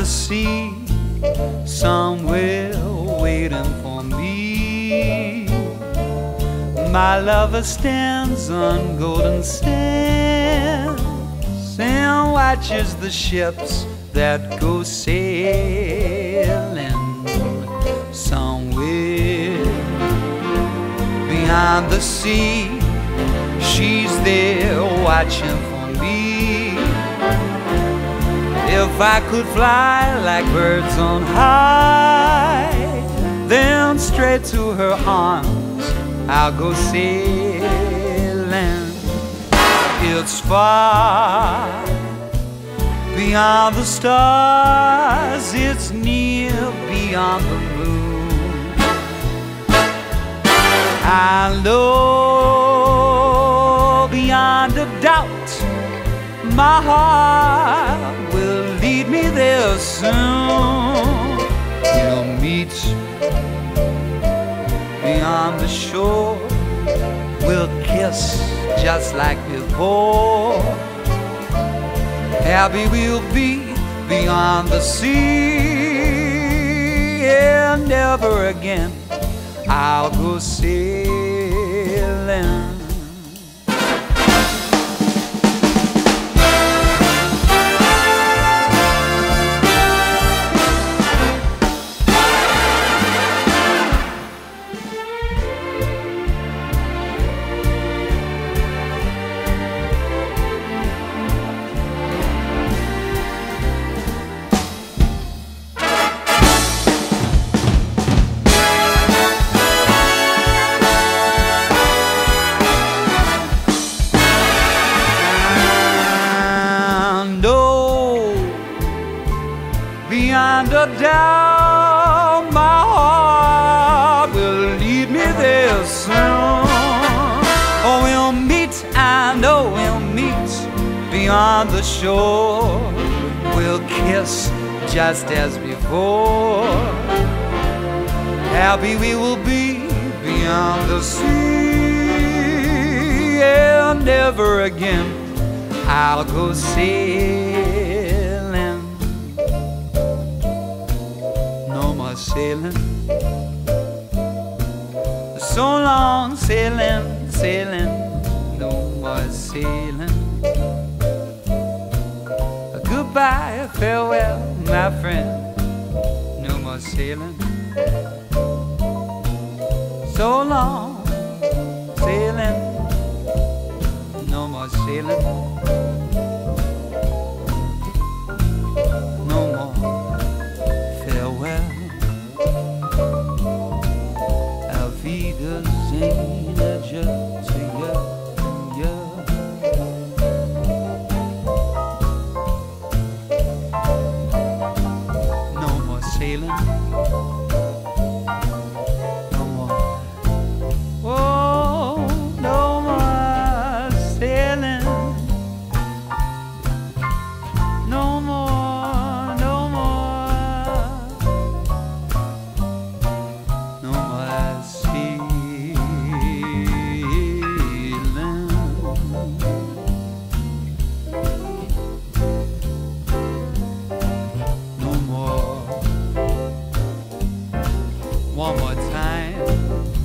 the sea, somewhere waiting for me. My lover stands on golden sands and watches the ships that go sailing. Somewhere beyond the sea, she's there watching for me. If I could fly like birds on high, then straight to her arms I'll go sailing. It's far beyond the stars, it's near beyond the moon. I know beyond a doubt my heart will lead me there soon. We'll meet beyond the shore, we'll kiss just like before. Happy we'll be beyond the sea, and never again I'll go sailing. Beyond a doubt, my heart will lead me there soon. Oh, we'll meet, I know we'll meet beyond the shore. We'll kiss just as before. Happy we will be beyond the sea, and never again I'll go sailing. Sailing, so long sailing, sailing, no more sailing. Goodbye, farewell, my friend, no more sailing. So long sailing, no more sailing. No more farewell. No more sailing, no more. Oh, no more sailing, no more, no more, no more sailing. One more time.